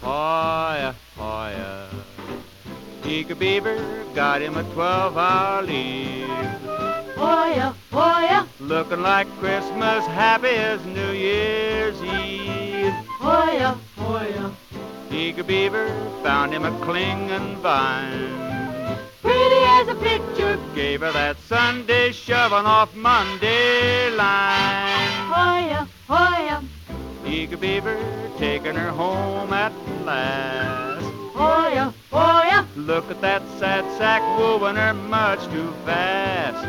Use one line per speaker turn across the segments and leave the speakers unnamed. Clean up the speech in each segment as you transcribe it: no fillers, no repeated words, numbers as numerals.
Hoya, hoya. Eager Beaver got him a 12-hour leave.
Hoya, hoya,
Looking like Christmas, happy as New Year's Eve.
hoya, hoya.
Eager Beaver found him a clinging vine.
Pretty as a picture.
Gave her that Sunday shoving off Monday line.
Hoya, hoya,
Eager Beaver taking her home at last.
hoya, hoya.
Look at that sad sack wooing her much too fast.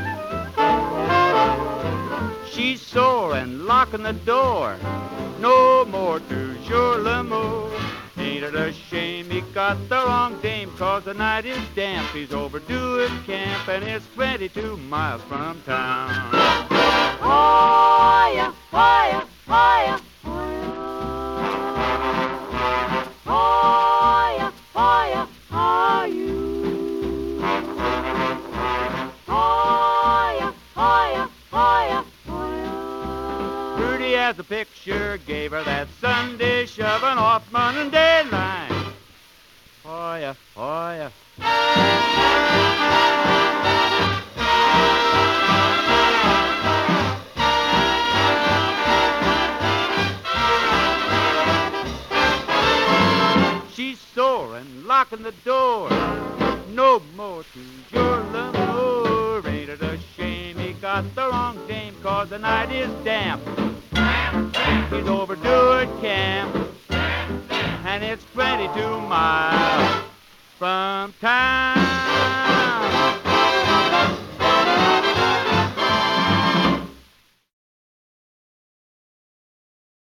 She's sore and locking the door. No more toujours l'amour. Ain't it a shame he got the wrong dame, 'cause the night is damp. He's overdue at camp and it's 22 miles from town.
Hoya, hoya, hoya, hoya, hoya, are you? Hoya, hoya, hoya, hoya.
Pretty as a picture, gave her that Sunday shoving off Monday line. Hoya, hoya. She's sore and locking the door. No more toujours l'amour. Ain't it a shame he got the wrong dame, 'cause the night is damp. He's overdue at camp, and it's 22 miles from town.